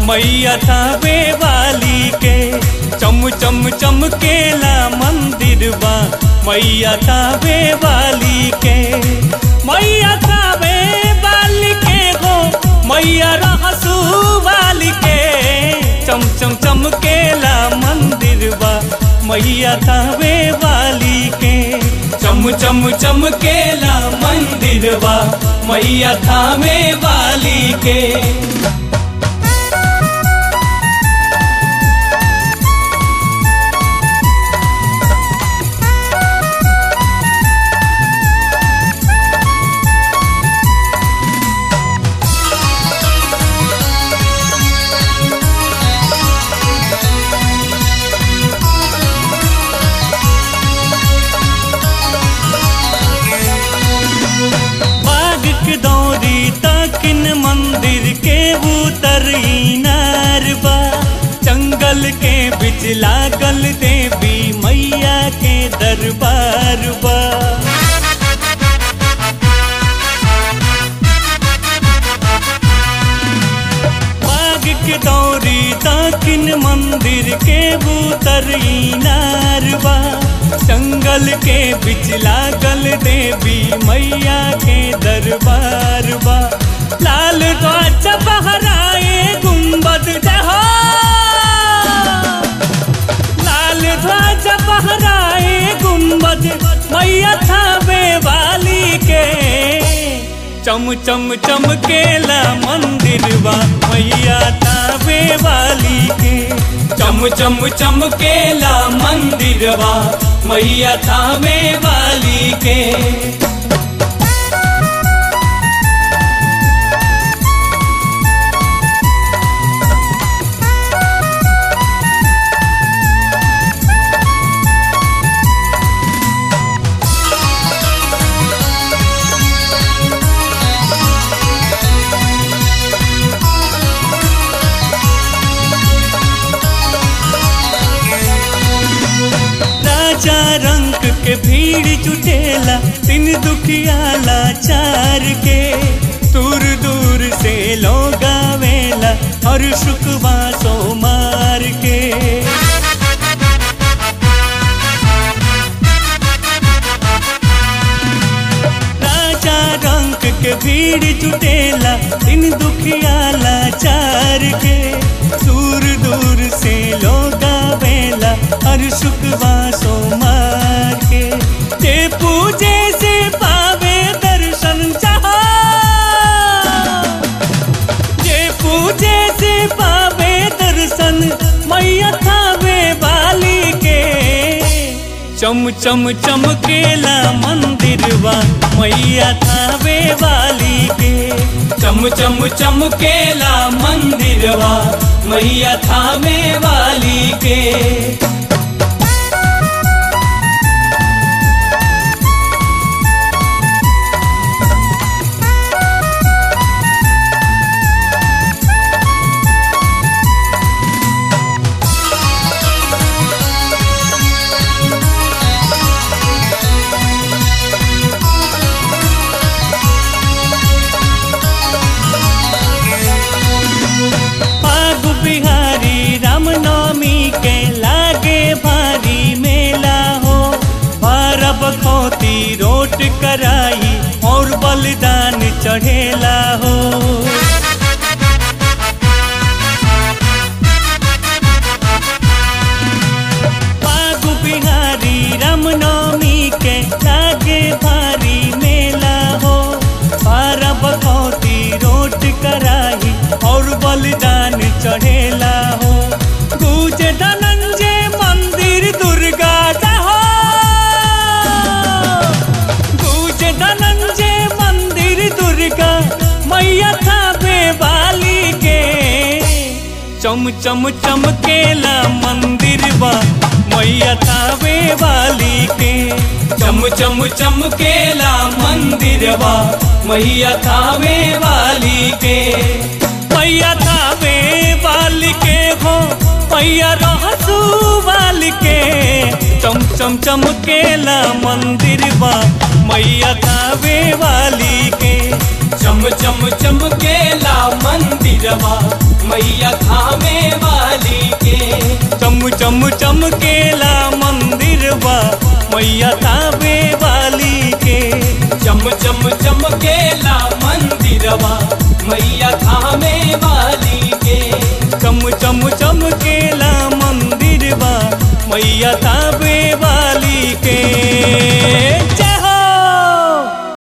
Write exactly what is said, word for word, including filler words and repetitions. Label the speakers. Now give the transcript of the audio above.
Speaker 1: मैया थावे वाली के। चम चम चमकेला मंदिरवा मैया थावे वाली के। मैया थावे वाली के गो मैया रहसू वाली के। चम चम चमकेला मंदिरवा मैया थावे वाली के। चम चम चमकेला मंदिरवा मैया थावे वाली के। मंदिर के उतर इनारबा जंगल के बिच लागल देवी मैया के दरबार बा। बाग के दौरी दाकिन मंदिर के उतर इनारबा जंगल के बिच लागल देवी मैया के दरबार बा। लाल ध्वज फहराए गुंबद जहा, लाल ध्वज फहराए गुंबद मैया थावे वाली के। चम चम चमकेला मंदिरवा मैया थावे वाली के। चम चम चमकेला मंदिरवा मैया थावे वाली के। राजा रंग के भीड़ जुटेला तीन दुखियाला चार के। दूर दूर से लोग आवेला और शुकवा सोमार के। राजा रंग के भीड़ जुटेला तीन दुखियाला चार के। दूर दूर से लोग आवेला और शुकवा सोमार के। जे पूजे से पावे दर्शन चाहा, जे पूजे से पावे दर्शन मैया थावे वाली के। चम चम चमकेला मंदिरवा मैया थावे वाली के। चम चम चमकेला मंदिरवा मैया थावे वाली के। बिहारी रामनवमी के लागे भारी मेला हो। भारब खोती रोट कराई और बलिदान चढ़ेला हो। बागु बिहारी रामनवमी के लागे भारी मेला हो। भारब खोती रोट कराई और बलिदान चढ़ेला हो। गूंज धनंजय मंदिर दुर्गा जहा, गूंज धनंजय मंदिर दुर्गा मैया थावे वाली के। चम चम चमकेला मंदिरवा मैया थावे वाली के। चम चम चमकेला मंदिरवा मैया थावे वाली के। मैया थावे वाली के हो मैया रहसू वाली के। चम चम चमकेला मंदिरवा मैया थावे वाली के। चम चम चमकेला मंदिरवा
Speaker 2: मैया थामे वाली के।
Speaker 1: चम चम चमकेला मंदिरवा मैया थावे वाली के।
Speaker 2: चम चम चमकेला मंदिरवा मैया थामे वाली के।
Speaker 1: चम चम चमकेला मंदिरवा मैया थावे वाली के।